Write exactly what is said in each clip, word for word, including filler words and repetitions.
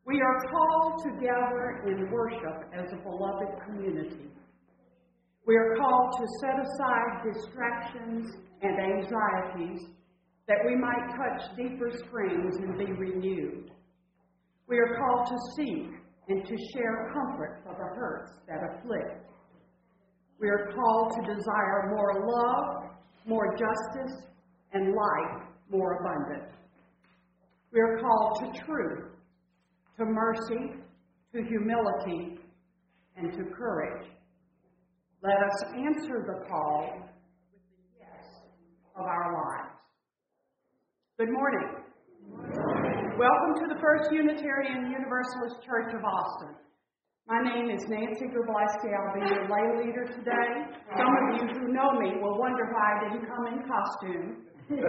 We are called to gather in worship as a beloved community. We are called to set aside distractions and anxieties that we might touch deeper springs and be renewed. We are called to seek and to share comfort for the hurts that afflict. We are called to desire more love, more justice, and life more abundant. We are called to truth, to mercy, to humility, and to courage. Let us answer the call with the yes of our lives. Good morning. Good morning. Welcome to the First Unitarian Universalist Church of Austin. My name is Nancy Grableski. I'll be your lay leader today. Some of you who know me will wonder why I didn't come in costume.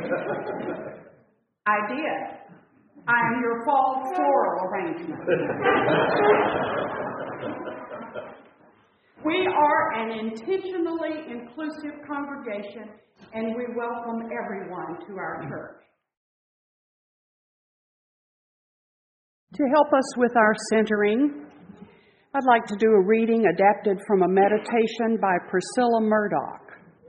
I did. I am your fall floral arrangement. We are an intentionally inclusive congregation, and we welcome everyone to our church. To help us with our centering, I'd like to do a reading adapted from a meditation by Priscilla Murdoch.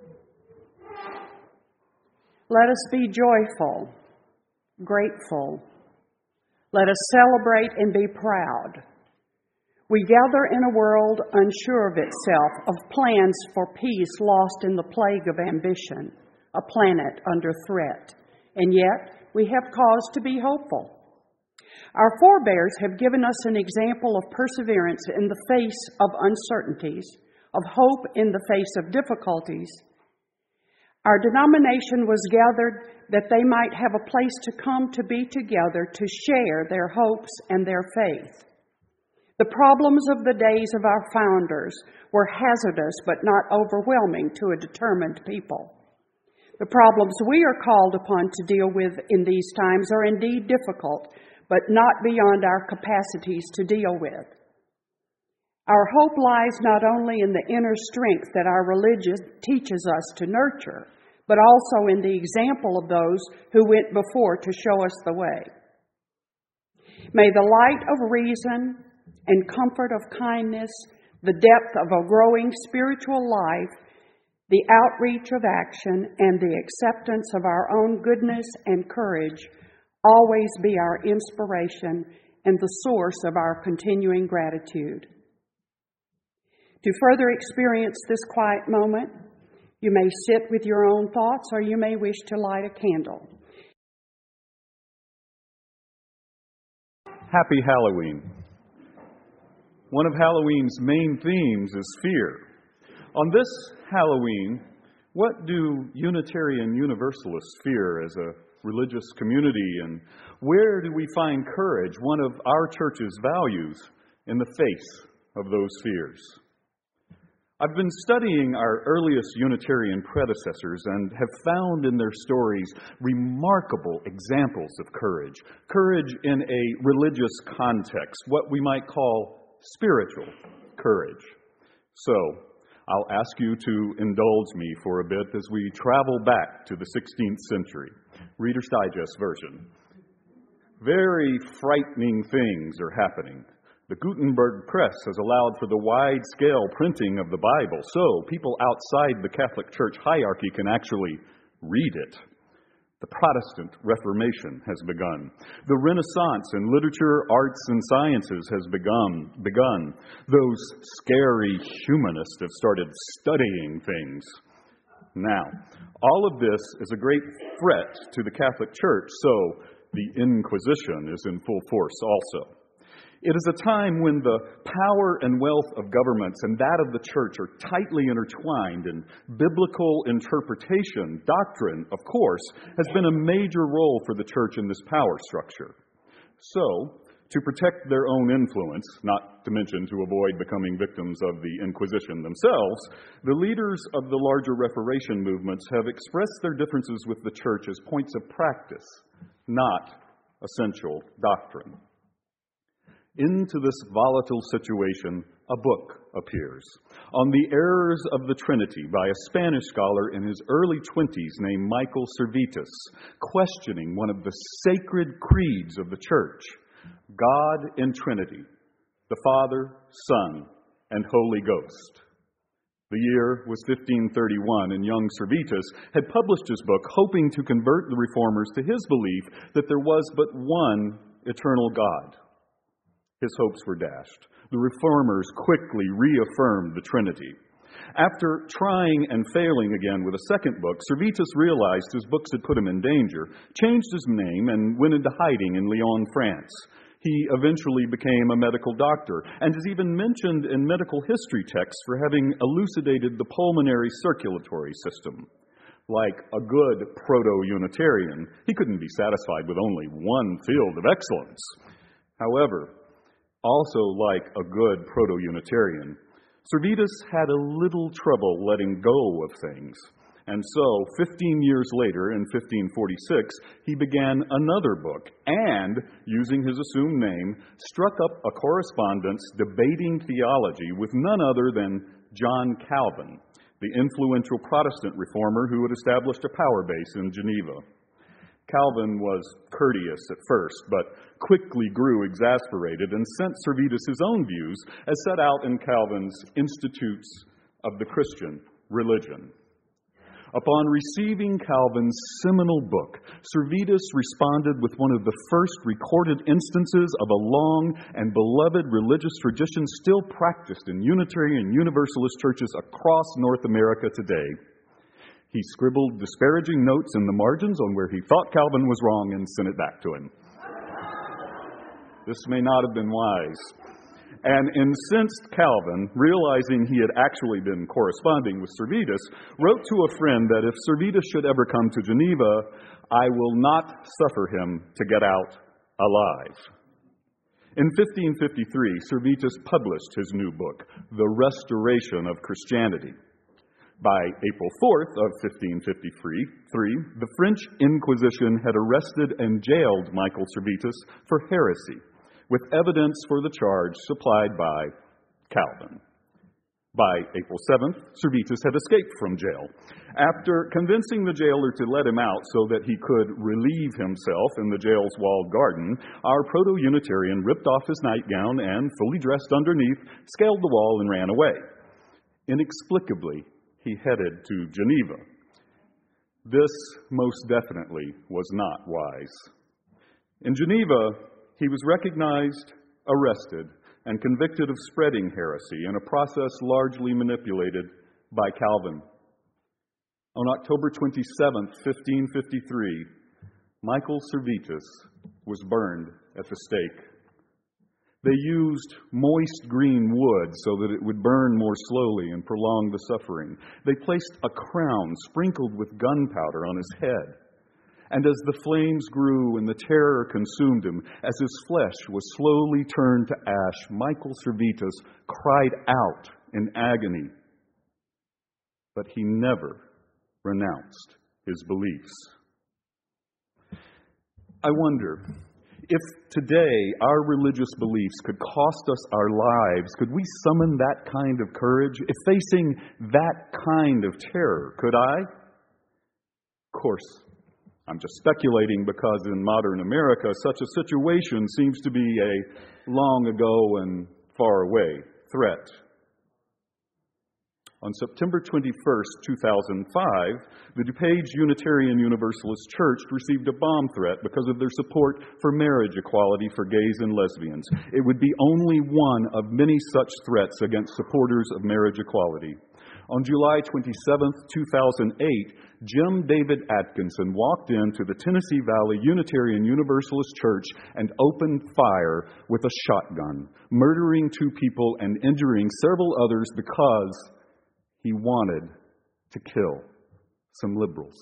Let us be joyful, grateful. Let us celebrate and be proud. We gather in a world unsure of itself, of plans for peace lost in the plague of ambition, a planet under threat, and yet we have cause to be hopeful. Our forebears have given us an example of perseverance in the face of uncertainties, of hope in the face of difficulties. Our denomination was gathered that they might have a place to come to be together to share their hopes and their faith. The problems of the days of our founders were hazardous but not overwhelming to a determined people. The problems we are called upon to deal with in these times are indeed difficult, but not beyond our capacities to deal with. Our hope lies not only in the inner strength that our religion teaches us to nurture, but also in the example of those who went before to show us the way. May the light of reason and comfort of kindness, the depth of a growing spiritual life, the outreach of action, and the acceptance of our own goodness and courage always be our inspiration and the source of our continuing gratitude. To further experience this quiet moment, you may sit with your own thoughts or you may wish to light a candle. Happy Halloween. One of Halloween's main themes is fear. On this Halloween, what do Unitarian Universalists fear as a religious community, and where do we find courage, one of our church's values, in the face of those fears? I've been studying our earliest Unitarian predecessors and have found in their stories remarkable examples of courage. Courage in a religious context, what we might call spiritual courage. So, I'll ask you to indulge me for a bit as we travel back to the sixteenth century. Reader's Digest version. Very frightening things are happening. The Gutenberg press has allowed for the wide-scale printing of the Bible, so people outside the Catholic Church hierarchy can actually read it. The Protestant Reformation has begun. The Renaissance in literature, arts, and sciences has begun. begun. Those scary humanists have started studying things. Now, all of this is a great threat to the Catholic Church, so the Inquisition is in full force also. It is a time when the power and wealth of governments and that of the church are tightly intertwined, and biblical interpretation, doctrine, of course, has been a major role for the church in this power structure. So, to protect their own influence, not to mention to avoid becoming victims of the Inquisition themselves, the leaders of the larger Reformation movements have expressed their differences with the church as points of practice, not essential doctrine. Into this volatile situation, a book appears on the errors of the Trinity by a Spanish scholar in his early twenties named Michael Servetus, questioning one of the sacred creeds of the church. God in Trinity, the Father, Son, and Holy Ghost. The year was fifteen thirty-one, and young Servetus had published his book hoping to convert the reformers to his belief that there was but one eternal God. His hopes were dashed. The reformers quickly reaffirmed the Trinity. After trying and failing again with a second book, Servetus realized his books had put him in danger, changed his name, and went into hiding in Lyon, France. He eventually became a medical doctor and is even mentioned in medical history texts for having elucidated the pulmonary circulatory system. Like a good proto-Unitarian, he couldn't be satisfied with only one field of excellence. However, also like a good proto-Unitarian, Servetus had a little trouble letting go of things. And so, fifteen years later, in fifteen forty-six, he began another book and, using his assumed name, struck up a correspondence debating theology with none other than John Calvin, the influential Protestant reformer who had established a power base in Geneva. Calvin was courteous at first, but quickly grew exasperated and sent Servetus his own views as set out in Calvin's Institutes of the Christian Religion. Upon receiving Calvin's seminal book, Servetus responded with one of the first recorded instances of a long and beloved religious tradition still practiced in Unitarian Universalist churches across North America today. He scribbled disparaging notes in the margins on where he thought Calvin was wrong and sent it back to him. This may not have been wise. And incensed Calvin, realizing he had actually been corresponding with Servetus, wrote to a friend that if Servetus should ever come to Geneva, I will not suffer him to get out alive. In fifteen fifty-three, Servetus published his new book, The Restoration of Christianity. By April fourth of fifteen fifty-three, the French Inquisition had arrested and jailed Michael Servetus for heresy, with evidence for the charge supplied by Calvin. By April seventh, Servetus had escaped from jail. After convincing the jailer to let him out so that he could relieve himself in the jail's walled garden, our proto-Unitarian ripped off his nightgown and, fully dressed underneath, scaled the wall and ran away. Inexplicably, he headed to Geneva. This most definitely was not wise. In Geneva, he was recognized, arrested, and convicted of spreading heresy in a process largely manipulated by Calvin. On October twenty-seventh, fifteen fifty-three, Michael Servetus was burned at the stake. They used moist green wood so that it would burn more slowly and prolong the suffering. They placed a crown sprinkled with gunpowder on his head. And as the flames grew and the terror consumed him, as his flesh was slowly turned to ash, Michael Servetus cried out in agony. But he never renounced his beliefs. I wonder, if today our religious beliefs could cost us our lives, could we summon that kind of courage? If facing that kind of terror, could I? Of course, I'm just speculating because in modern America, such a situation seems to be a long ago and far away threat. On September twenty-first, two thousand five, the DuPage Unitarian Universalist Church received a bomb threat because of their support for marriage equality for gays and lesbians. It would be only one of many such threats against supporters of marriage equality. On July twenty-seventh, two thousand eight, Jim David Atkinson walked into the Tennessee Valley Unitarian Universalist Church and opened fire with a shotgun, murdering two people and injuring several others because he wanted to kill some liberals.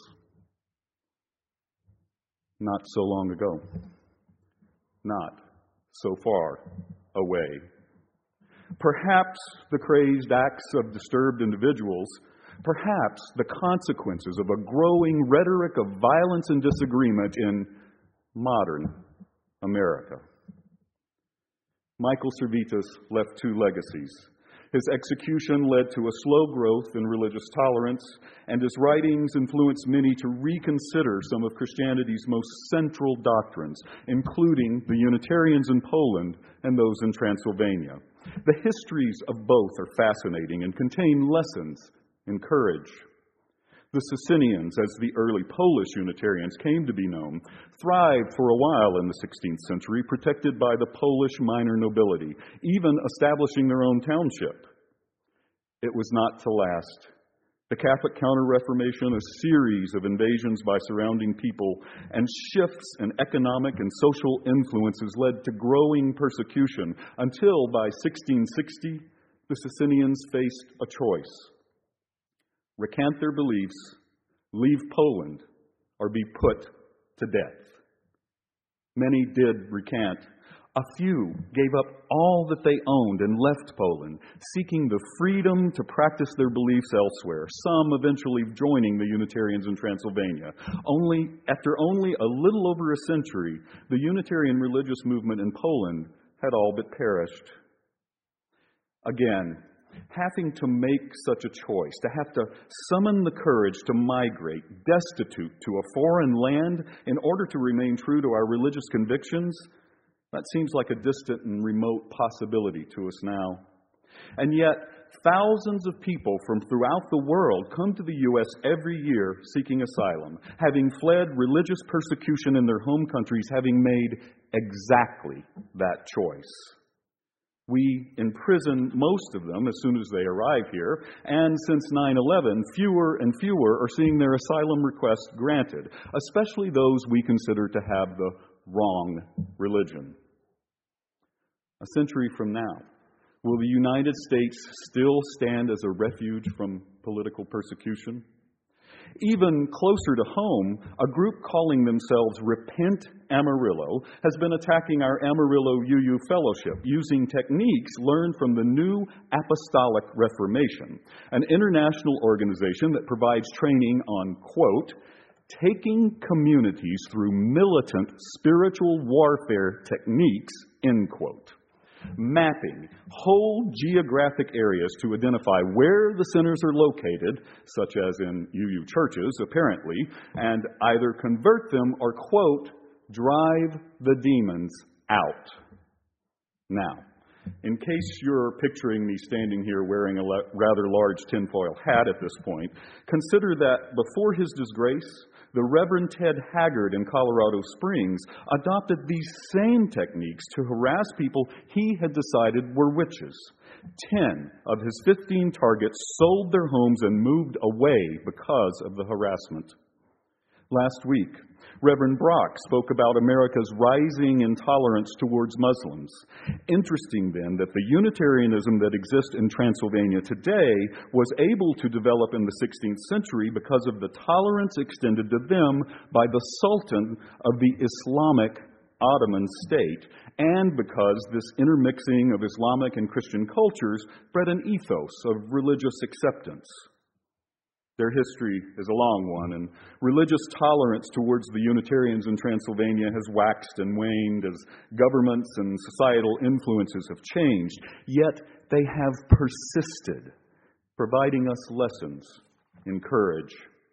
Not so long ago. Not so far away. Perhaps the crazed acts of disturbed individuals, perhaps the consequences of a growing rhetoric of violence and disagreement in modern America. Michael Servetus left two legacies. His execution led to a slow growth in religious tolerance, and his writings influenced many to reconsider some of Christianity's most central doctrines, including the Unitarians in Poland and those in Transylvania. The histories of both are fascinating and contain lessons in courage. The Socinians, as the early Polish Unitarians came to be known, thrived for a while in the sixteenth century, protected by the Polish minor nobility, even establishing their own township. It was not to last. The Catholic Counter-Reformation, a series of invasions by surrounding people, and shifts in economic and social influences led to growing persecution until by sixteen sixty, the Socinians faced a choice. Recant their beliefs, leave Poland, or be put to death. Many did recant. A few gave up all that they owned and left Poland, seeking the freedom to practice their beliefs elsewhere, some eventually joining the Unitarians in Transylvania. Only, after only a little over a century, the Unitarian religious movement in Poland had all but perished. Again, having to make such a choice, to have to summon the courage to migrate, destitute to a foreign land in order to remain true to our religious convictions, that seems like a distant and remote possibility to us now. And yet, thousands of people from throughout the world come to the U S every year seeking asylum, having fled religious persecution in their home countries, having made exactly that choice. We imprison most of them as soon as they arrive here, and since nine eleven, fewer and fewer are seeing their asylum requests granted, especially those we consider to have the wrong religion. A century from now, will the United States still stand as a refuge from political persecution? Even closer to home, a group calling themselves Repent Amarillo has been attacking our Amarillo U U Fellowship using techniques learned from the New Apostolic Reformation, an international organization that provides training on, quote, taking communities through militant spiritual warfare techniques, end quote. Mapping whole geographic areas to identify where the sinners are located, such as in U U churches, apparently, and either convert them or, quote, drive the demons out. Now, in case you're picturing me standing here wearing a rather large tinfoil hat at this point, consider that before his disgrace, the Reverend Ted Haggard in Colorado Springs adopted these same techniques to harass people he had decided were witches. Ten of his fifteen targets sold their homes and moved away because of the harassment. Last week, Reverend Brock spoke about America's rising intolerance towards Muslims. Interesting, then, that the Unitarianism that exists in Transylvania today was able to develop in the sixteenth century because of the tolerance extended to them by the Sultan of the Islamic Ottoman state, and because this intermixing of Islamic and Christian cultures bred an ethos of religious acceptance. Their history is a long one, and religious tolerance towards the Unitarians in Transylvania has waxed and waned as governments and societal influences have changed. Yet they have persisted, providing us lessons in courage.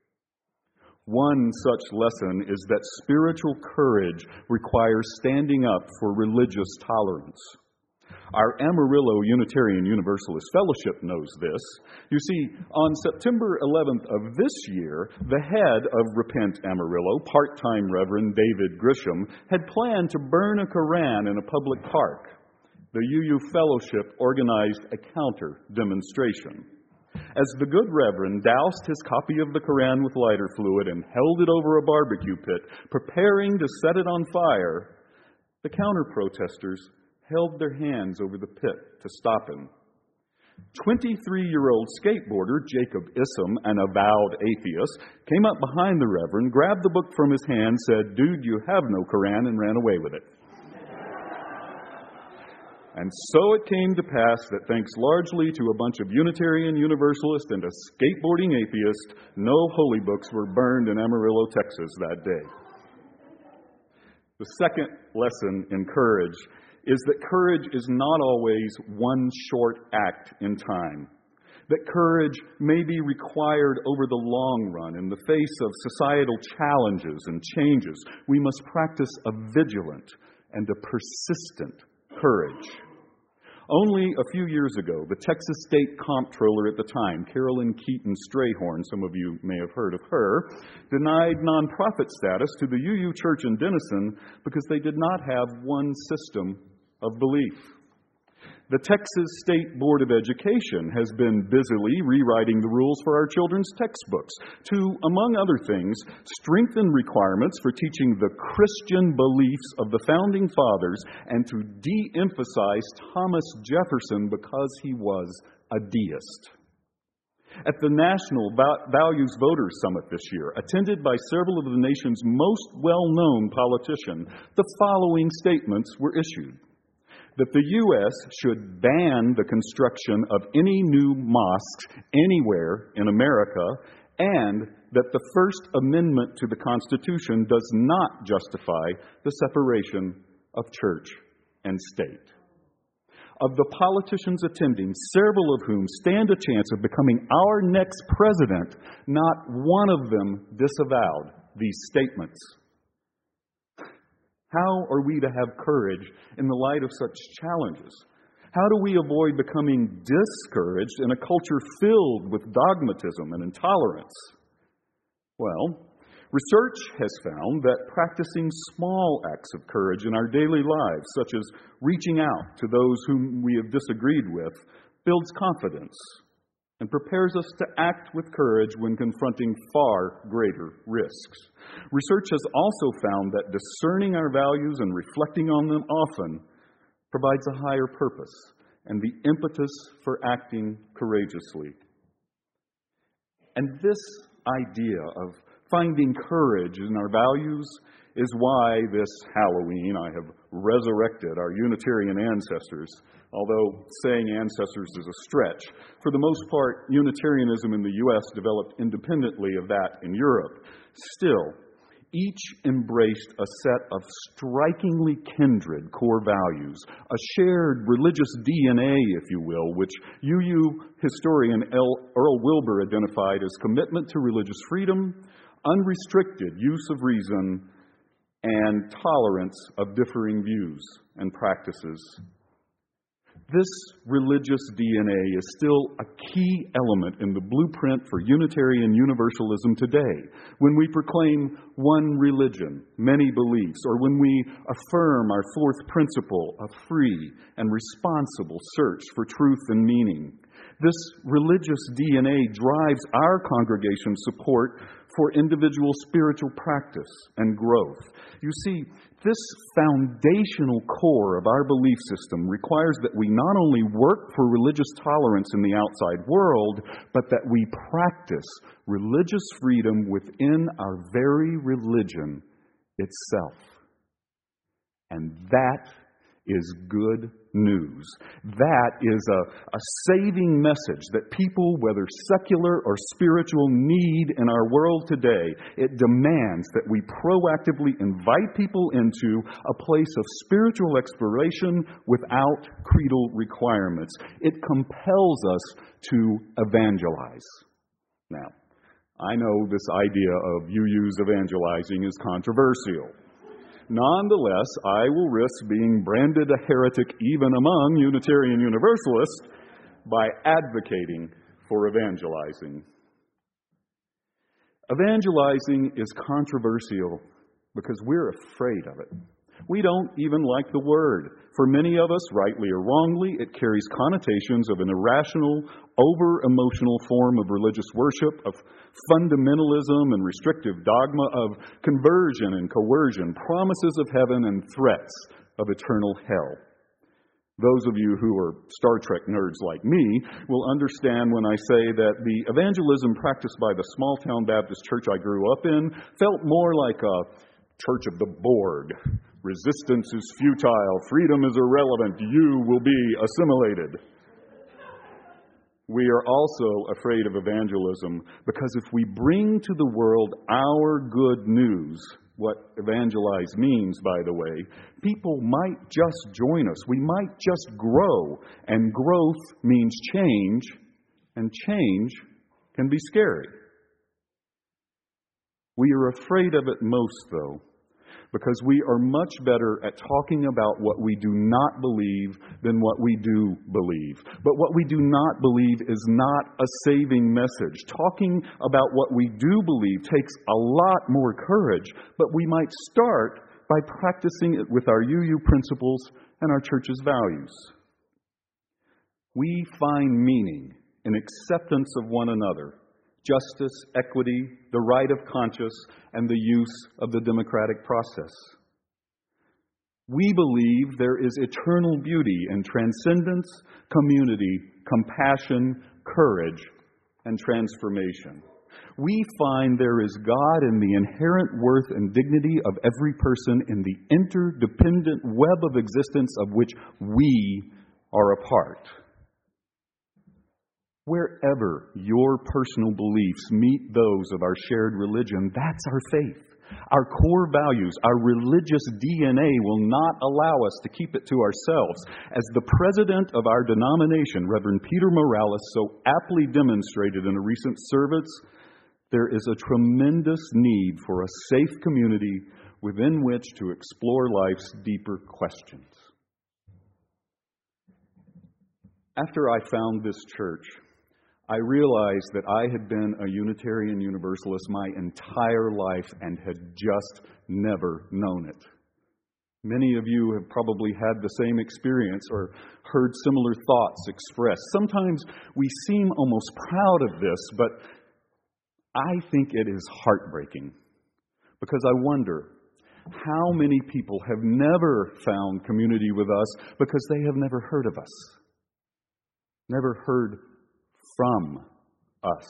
One such lesson is that spiritual courage requires standing up for religious tolerance. Our Amarillo Unitarian Universalist Fellowship knows this. You see, on September eleventh of this year, the head of Repent Amarillo, part-time Reverend David Grisham, had planned to burn a Koran in a public park. The U U Fellowship organized a counter-demonstration. As the good Reverend doused his copy of the Koran with lighter fluid and held it over a barbecue pit, preparing to set it on fire, the counter-protesters held their hands over the pit to stop him. twenty-three-year-old skateboarder Jacob Issam, an avowed atheist, came up behind the Reverend, grabbed the book from his hand, said, "Dude, you have no Koran," and ran away with it. And so it came to pass that thanks largely to a bunch of Unitarian Universalists and a skateboarding atheist, no holy books were burned in Amarillo, Texas that day. The second lesson in courage is that courage is not always one short act in time. That courage may be required over the long run in the face of societal challenges and changes. We must practice a vigilant and a persistent courage. Only a few years ago, the Texas State Comptroller at the time, Carolyn Keaton Strayhorn, some of you may have heard of her, denied nonprofit status to the U U Church in Denison because they did not have one system of belief. The Texas State Board of Education has been busily rewriting the rules for our children's textbooks to, among other things, strengthen requirements for teaching the Christian beliefs of the Founding Fathers and to de-emphasize Thomas Jefferson because he was a deist. At the National Values Voters Summit this year, attended by several of the nation's most well-known politicians, the following statements were issued. That the U S should ban the construction of any new mosques anywhere in America, and that the First Amendment to the Constitution does not justify the separation of church and state. Of the politicians attending, several of whom stand a chance of becoming our next president, not one of them disavowed these statements. How are we to have courage in the light of such challenges? How do we avoid becoming discouraged in a culture filled with dogmatism and intolerance? Well, research has found that practicing small acts of courage in our daily lives, such as reaching out to those whom we have disagreed with, builds confidence and prepares us to act with courage when confronting far greater risks. Research has also found that discerning our values and reflecting on them often provides a higher purpose and the impetus for acting courageously. And this idea of finding courage in our values is why this Halloween I have resurrected our Unitarian ancestors. Although saying ancestors is a stretch, for the most part, Unitarianism in the U S developed independently of that in Europe. Still, each embraced a set of strikingly kindred core values, a shared religious D N A, if you will, which U U historian Earl Wilbur identified as commitment to religious freedom, unrestricted use of reason, and tolerance of differing views and practices. This religious D N A is still a key element in the blueprint for Unitarian Universalism today, when we proclaim one religion, many beliefs, or when we affirm our fourth principle of free and responsible search for truth and meaning. This religious D N A drives our congregation's support for individual spiritual practice and growth. You see, this foundational core of our belief system requires that we not only work for religious tolerance in the outside world, but that we practice religious freedom within our very religion itself. And that is good news. That is a, a saving message that people, whether secular or spiritual, need in our world today. It demands that we proactively invite people into a place of spiritual exploration without creedal requirements. It compels us to evangelize. Now, I know this idea of U U's evangelizing is controversial. Nonetheless, I will risk being branded a heretic even among Unitarian Universalists by advocating for evangelizing. Evangelizing is controversial because we're afraid of it. We don't even like the word. For many of us, rightly or wrongly, it carries connotations of an irrational, over-emotional form of religious worship, of fundamentalism and restrictive dogma, of conversion and coercion, promises of heaven and threats of eternal hell. Those of you who are Star Trek nerds like me will understand when I say that the evangelism practiced by the small-town Baptist church I grew up in felt more like a church of the Borg. Resistance is futile. Freedom is irrelevant. You will be assimilated. We are also afraid of evangelism because if we bring to the world our good news, what evangelize means, by the way, people might just join us. We might just grow, and growth means change, and change can be scary. We are afraid of it most, though, because we are much better at talking about what we do not believe than what we do believe. But what we do not believe is not a saving message. Talking about what we do believe takes a lot more courage, but we might start by practicing it with our U U principles and our church's values. We find meaning in acceptance of one another, justice, equity, the right of conscience, and the use of the democratic process. We believe there is eternal beauty in transcendence, community, compassion, courage, and transformation. We find there is God in the inherent worth and dignity of every person in the interdependent web of existence of which we are a part. Wherever your personal beliefs meet those of our shared religion, that's our faith. Our core values, our religious D N A will not allow us to keep it to ourselves. As the president of our denomination, Reverend Peter Morales, so aptly demonstrated in a recent service, there is a tremendous need for a safe community within which to explore life's deeper questions. After I found this church, I realized that I had been a Unitarian Universalist my entire life and had just never known it. Many of you have probably had the same experience or heard similar thoughts expressed. Sometimes we seem almost proud of this, but I think it is heartbreaking because I wonder how many people have never found community with us because they have never heard of us, never heard from us.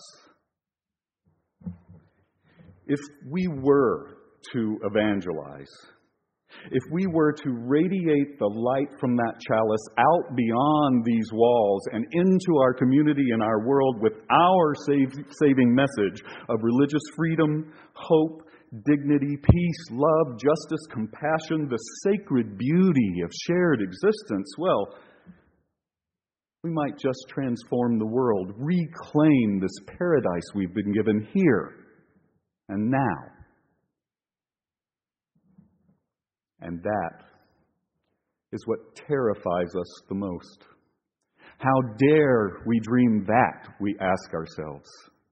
If we were to evangelize, if we were to radiate the light from that chalice out beyond these walls and into our community and our world with our save, saving message of religious freedom, hope, dignity, peace, love, justice, compassion, the sacred beauty of shared existence, well, we might just transform the world, reclaim this paradise we've been given here and now. And that is what terrifies us the most. How dare we dream that, we ask ourselves.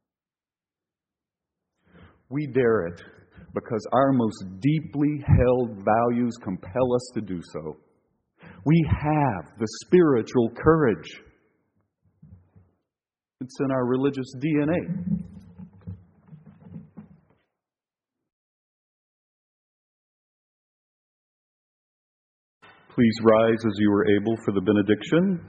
We dare it because our most deeply held values compel us to do so. We have the spiritual courage. It's in our religious D N A. Please rise as you are able for the benediction.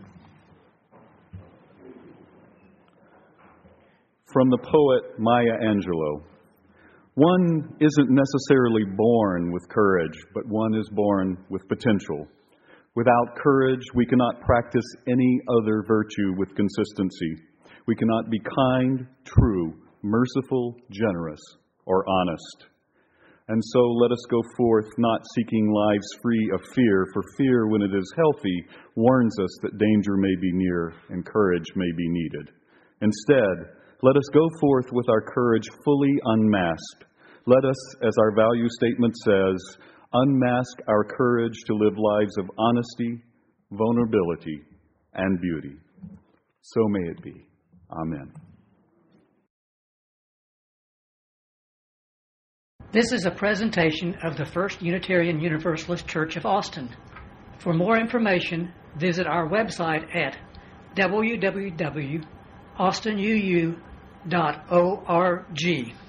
From the poet Maya Angelou. One isn't necessarily born with courage, but one is born with potential. Without courage, we cannot practice any other virtue with consistency. We cannot be kind, true, merciful, generous, or honest. And so let us go forth not seeking lives free of fear, for fear, when it is healthy, warns us that danger may be near and courage may be needed. Instead, let us go forth with our courage fully unmasked. Let us, as our value statement says, unmask our courage to live lives of honesty, vulnerability, and beauty. So may it be. Amen. This is a presentation of the First Unitarian Universalist Church of Austin. For more information, visit our website at w w w dot austin u u dot org.